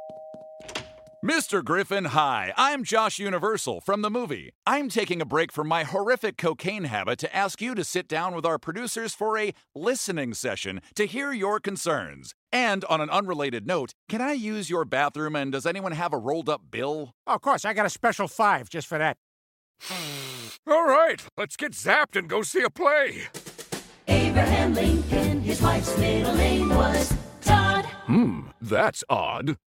Mr. Griffin, hi. I'm Josh Universal from the movie. I'm taking a break from my horrific cocaine habit to ask you to sit down with our producers for a listening session to hear your concerns. And on an unrelated note, can I use your bathroom and does anyone have a rolled up bill? Oh, of course, I got a special 5 just for that. All right, let's get zapped and go see a play. Abraham Lincoln, his wife's middle name was Todd. That's odd.